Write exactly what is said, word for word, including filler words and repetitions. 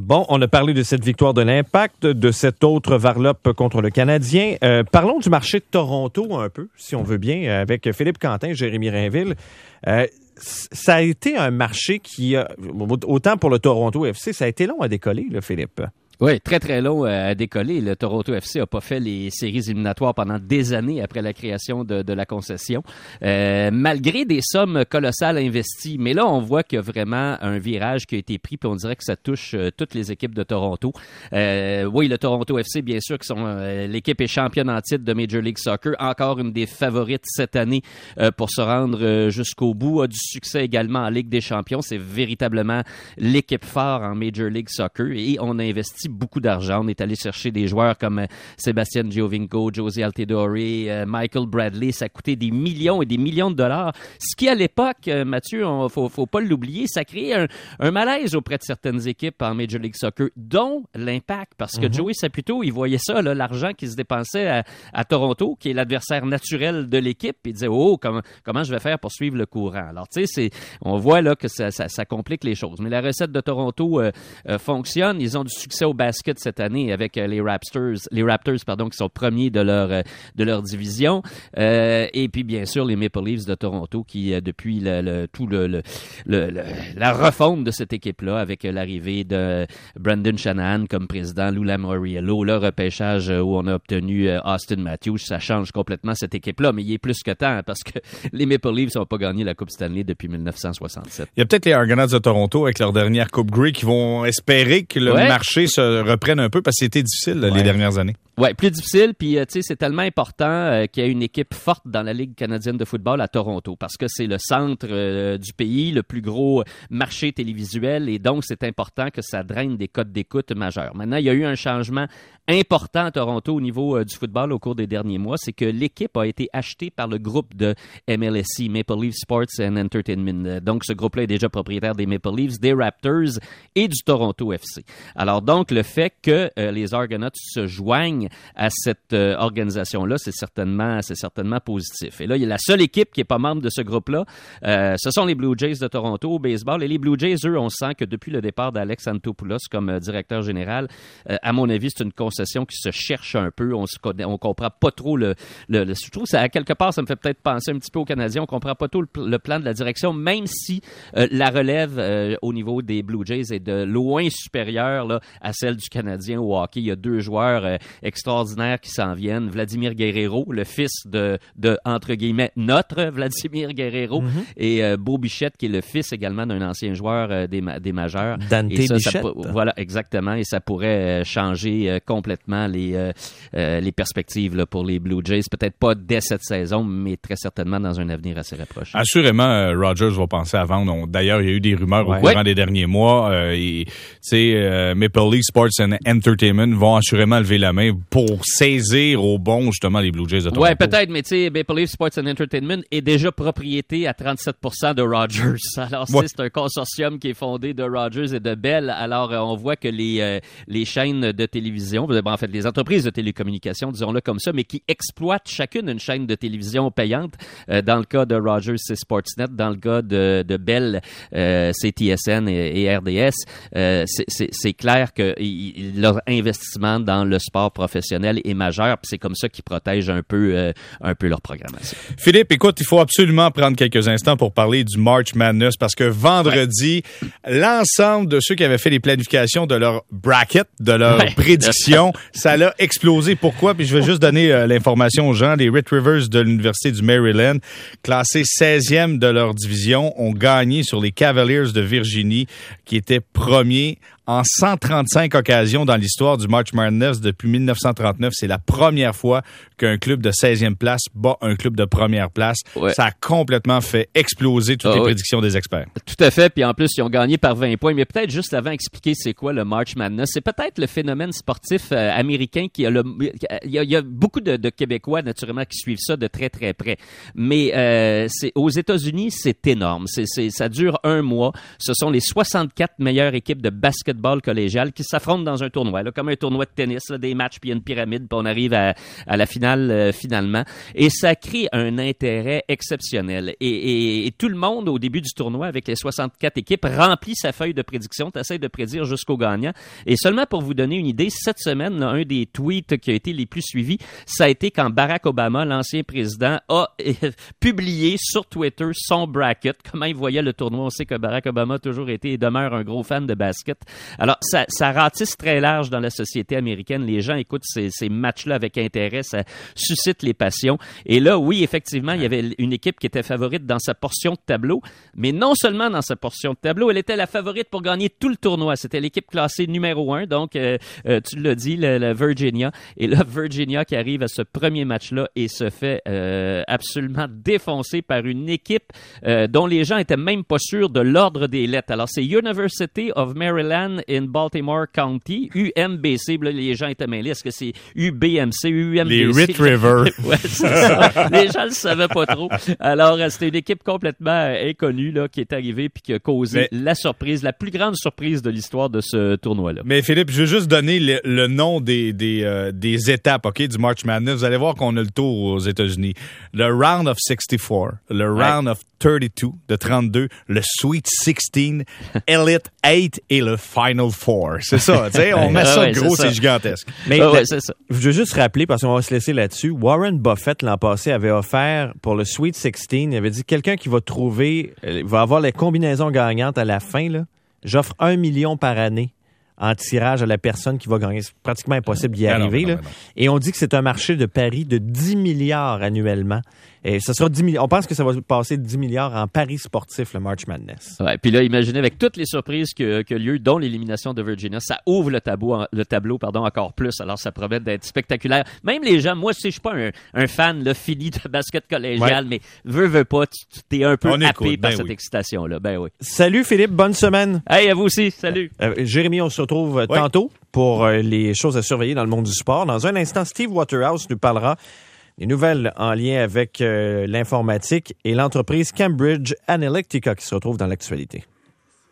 Bon, on a parlé de cette victoire de l'Impact, de cette autre varlope contre le Canadien. Euh, parlons du marché de Toronto un peu, si on veut bien, avec Philippe Quentin, Jérémy Rainville. Euh, ça a été un marché qui, a, autant pour le Toronto F C, ça a été long à décoller, là, Philippe. Oui, très, très long à décoller. Le Toronto F C n'a pas fait les séries éliminatoires pendant des années après la création de, de la concession, euh, malgré des sommes colossales investies. Mais là, on voit qu'il y a vraiment un virage qui a été pris, puis on dirait que ça touche euh, toutes les équipes de Toronto. Euh, oui, le Toronto F C, bien sûr, qui sont euh, l'équipe est championne en titre de Major League Soccer, encore une des favorites cette année euh, pour se rendre euh, jusqu'au bout, a du succès également en Ligue des Champions. C'est véritablement l'équipe phare en Major League Soccer et on a investi beaucoup d'argent. On est allé chercher des joueurs comme euh, Sébastien Giovinco, Josie Altidore, euh, Michael Bradley. Ça a coûté des millions et des millions de dollars. Ce qui, à l'époque, euh, Mathieu, on, faut, faut pas l'oublier, ça créait un, un malaise auprès de certaines équipes en Major League Soccer, dont l'Impact, parce que mm-hmm. Joey Saputo, il voyait ça, là, l'argent qui se dépensait à, à Toronto, qui est l'adversaire naturel de l'équipe, et il disait, oh, comment, comment je vais faire pour suivre le courant? Alors, tu sais, c'est, on voit là que ça, ça, ça complique les choses. Mais la recette de Toronto euh, euh, fonctionne. Ils ont du succès au basket cette année avec euh, les Raptors, les Raptors pardon, qui sont premiers de leur euh, de leur division. Euh, et puis bien sûr les Maple Leafs de Toronto qui euh, depuis le, le tout le, le, le, le la refonte de cette équipe-là avec euh, l'arrivée de Brendan Shanahan comme président, Lou Lamoriello, le repêchage euh, où on a obtenu euh, Austin Matthews, ça change complètement cette équipe-là, mais il est plus que temps hein, parce que les Maple Leafs n'ont pas gagné la Coupe Stanley depuis dix-neuf cent soixante-sept. Il y a peut-être les Argonauts de Toronto avec leur dernière Coupe Grey qui vont espérer que le ouais. marché se reprenne un peu parce que c'était difficile là, ouais. les dernières années. Ouais, plus difficile, puis euh, tu sais, c'est tellement important euh, qu'il y ait une équipe forte dans la Ligue canadienne de football à Toronto, parce que c'est le centre euh, du pays, le plus gros marché télévisuel, et donc c'est important que ça draine des codes d'écoute majeurs. Maintenant, il y a eu un changement important à Toronto au niveau euh, du football au cours des derniers mois, c'est que l'équipe a été achetée par le groupe de M L S C, Maple Leaf Sports and Entertainment. Donc, ce groupe-là est déjà propriétaire des Maple Leafs, des Raptors et du Toronto F C. Alors donc, le fait que euh, les Argonauts se joignent à cette euh, organisation-là, c'est certainement, c'est certainement positif. Et là, il y a la seule équipe qui n'est pas membre de ce groupe-là, euh, ce sont les Blue Jays de Toronto au baseball. Et les Blue Jays, eux, on sent que depuis le départ d'Alex Antopoulos comme euh, directeur général, euh, à mon avis, c'est une concession qui se cherche un peu. On ne on comprend pas trop le, le, le... Je trouve que ça, à quelque part, ça me fait peut-être penser un petit peu aux Canadiens. On comprend pas trop le, le plan de la direction, même si euh, la relève euh, au niveau des Blue Jays est de loin supérieure là, à celle du Canadien au hockey. Il y a deux joueurs euh, extraordinaires qui s'en viennent. Vladimir Guerrero, le fils de, de entre guillemets, notre Vladimir Guerrero, mm-hmm. et euh, Beau Bichette, qui est le fils également d'un ancien joueur euh, des, des majeurs. Dante et ça, Bichette. Ça, voilà, exactement. Et ça pourrait euh, changer euh, complètement les, euh, euh, les perspectives là, pour les Blue Jays. Peut-être pas dès cette saison, mais très certainement dans un avenir assez rapproché. Assurément, euh, Rogers va penser à vendre. On, d'ailleurs, il y a eu des rumeurs ouais. au courant ouais. des derniers mois. Euh, et, euh, Maple Leaf Sports and Entertainment vont assurément lever la main pour saisir au bon, justement, les Blue Jays de Toronto. Ouais, peut-être, mais tu sais, Maple Leaf Sports and Entertainment est déjà propriété à trente-sept pour cent de Rogers. Alors, ouais. c'est un consortium qui est fondé de Rogers et de Bell. Alors, euh, on voit que les, euh, les chaînes de télévision, en fait, les entreprises de télécommunications, disons-le comme ça, mais qui exploitent chacune une chaîne de télévision payante. Euh, dans le cas de Rogers, c'est Sportsnet. Dans le cas de, de Bell, euh, c'est T S N et, et R D S. Euh, c'est, c'est, c'est clair que il, leur investissement dans le sport professionnel est majeur, puis c'est comme ça qu'ils protègent un peu, euh, un peu leur programmation. Philippe, écoute, il faut absolument prendre quelques instants pour parler du March Madness, parce que vendredi, ouais. l'ensemble de ceux qui avaient fait les planifications de leur bracket, de leur ouais. prédiction, ça l'a explosé. Pourquoi? Puis je vais juste donner euh, l'information aux gens. Les Red Rivers de l'Université du Maryland, classés seizième de leur division, ont gagné sur les Cavaliers de Virginie, qui étaient premiers en cent trente-cinq occasions dans l'histoire du March Madness depuis dix-neuf cent trente-neuf. C'est la première fois qu'un club de seizième place bat un club de première place. Ouais. Ça a complètement fait exploser toutes oh, les oui. prédictions des experts. Tout à fait. Puis en plus, ils ont gagné par vingt points. Mais peut-être juste avant expliquer c'est quoi le March Madness, c'est peut-être le phénomène sportif euh, américain qui a le... Il y a, il y a beaucoup de, de Québécois, naturellement, qui suivent ça de très, très près. Mais euh, c'est, aux États-Unis, c'est énorme. C'est, c'est, ça dure un mois. Ce sont les soixante-quatre meilleures équipes de basket basketball collégial qui s'affrontent dans un tournoi, là, comme un tournoi de tennis, là, des matchs, puis il y a une pyramide, puis on arrive à, à la finale euh, finalement. Et ça crée un intérêt exceptionnel. Et, et, et tout le monde, au début du tournoi, avec les soixante-quatre équipes, remplit sa feuille de prédiction. Tu essaies de prédire jusqu'au gagnant. Et seulement pour vous donner une idée, cette semaine, là, un des tweets qui a été les plus suivis, ça a été quand Barack Obama, l'ancien président, a euh, publié sur Twitter son bracket, comment il voyait le tournoi. On sait que Barack Obama a toujours été et demeure un gros fan de basket. Alors, ça, ça ratisse très large dans la société américaine. Les gens écoutent ces, ces matchs-là avec intérêt. Ça suscite les passions. Et là, oui, effectivement, il y avait une équipe qui était favorite dans sa portion de tableau, mais non seulement dans sa portion de tableau, elle était la favorite pour gagner tout le tournoi. C'était l'équipe classée numéro un, donc euh, euh, tu l'as dit, la, la Virginia. Et là, Virginia qui arrive à ce premier match-là et se fait euh, absolument défoncer par une équipe euh, dont les gens étaient même pas sûrs de l'ordre des lettres. Alors, c'est University of Maryland in Baltimore County, U M B C. Là, les gens étaient mêlés. Est-ce que c'est U B M C, U M B C? Les Rit River. Ouais, c'est ça. Les gens le savaient pas trop. Alors, c'était une équipe complètement inconnue là, qui est arrivée puis qui a causé mais, la surprise, la plus grande surprise de l'histoire de ce tournoi-là. Mais Philippe, je veux juste donner le, le nom des, des, euh, des étapes, OK, du March Madness. Vous allez voir qu'on a le tour aux États-Unis. Le Round of sixty-four, le Round ouais. of thirty-two, de trente-deux, le Sweet sixteen, Elite eight et le Final Four. C'est ça, tu sais, on met ça ouais, gros, c'est, c'est gigantesque. Mais ah, ouais, c'est ça. Je veux juste rappeler, parce qu'on va se laisser là-dessus, Warren Buffett, l'an passé, avait offert pour le Sweet sixteen, il avait dit, quelqu'un qui va trouver, va avoir les combinaisons gagnantes à la fin, là, j'offre un million par année en tirage à la personne qui va gagner. C'est pratiquement impossible d'y arriver. Non, non, non, là. Non. Et on dit que c'est un marché de paris de dix milliards annuellement. Et ce sera dix milliards. On pense que ça va passer de dix milliards en paris sportifs, le March Madness. Ouais, puis là, imaginez avec toutes les surprises que, que lieu, dont l'élimination de Virginia, ça ouvre le tableau, le tableau pardon, encore plus. Alors, ça promet d'être spectaculaire. Même les gens, moi, je suis pas un, un fan là, fini de basket collégial, ouais. mais veux, veux pas, tu t'es un peu on happé écoute, par ben cette oui. excitation-là. Ben oui. Salut Philippe, bonne semaine. Hey, à vous aussi, salut. Euh, Jérémy, on se retrouve ouais. tantôt pour euh, les choses à surveiller dans le monde du sport. Dans un instant, Steve Waterhouse nous parlera des nouvelles en lien avec euh, l'informatique et l'entreprise Cambridge Analytica qui se retrouve dans l'actualité.